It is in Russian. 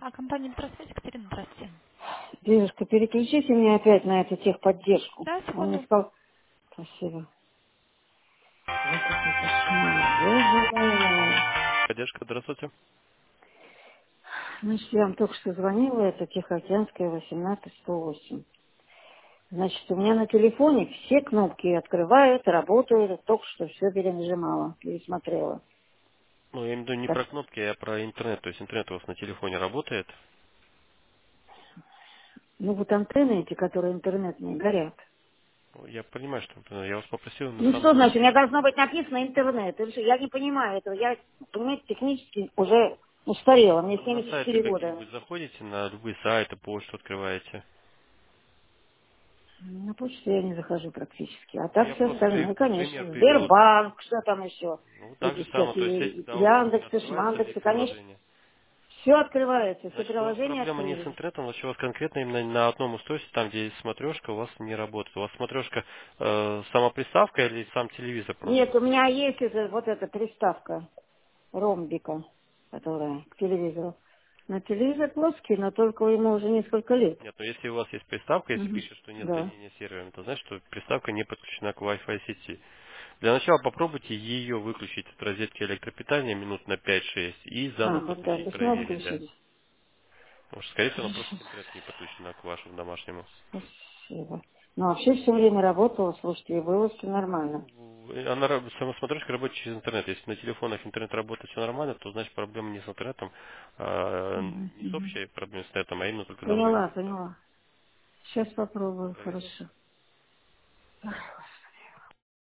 Компания «Метросвязь», Екатерина, здравствуйте. Девушка, переключите меня опять на эту техподдержку. Да, Он мне секунду. сказал, спасибо. Ой, какой кошмар. Боже. Поддержка, здравствуйте. Значит, я вам только что звонила, это Тихоокеанская, 18108. Значит, у меня на телефоне все кнопки открывают, работают, только что все перенажимала, пересмотрела. Ну, я имею в виду не Так, про кнопки, а про интернет. То есть интернет у вас на телефоне работает. ну вот антенны эти, которые интернет не горят. Ну, я понимаю, что я вас попросил на Ну самом что деле. значит, у меня должно быть написано интернет. И всё. Я не понимаю этого. Я, понимаете, технически уже устарела. Мне Вы на сайты 74 года. какие-нибудь заходите, на любые сайты, почту открываете. На почту я не захожу практически. А Ну, так я все просто остальное, пример конечно. привел. Сбербанк, что там еще? Ну, так Эти же самое. То есть всякие эти, да, у вас не Яндексы, открываются Шмандексы, эти конечно. приложения. Все открывается, все Значит, у вас приложения проблема не с открылись. интернетом, значит, у вас конкретно именно на одном устройстве, там, где есть смотрешка, у вас не работает. У вас смотрешка сама приставка или сам телевизор просто? Нет, у меня есть вот эта приставка ромбика, которая к телевизору. Но телевизор плоский, но только ему уже несколько лет. Нет, но если у вас есть приставка, если Мгм. пишет, что нет Да. соединения с сервером, то значит, что приставка не подключена к Wi-Fi сети. Для начала попробуйте ее выключить от розетки электропитания минут на 5-6 и заново Когда подключить, объяснял проверить, да. включить. Потому что, скорее всего, она просто Хорошо, к интернету не подключена к вашему домашнему. спасибо. Ну, вообще все время работала, слушайте, и было все нормально. Она, сама смотрешка работает через интернет. Если на телефонах интернет работает все нормально, то значит проблема не с интернетом, Мгм, не с мгм. общей проблемой с интернетом, а именно только на Поняла, уровне. Да. поняла. Сейчас попробую, Проверьте. хорошо.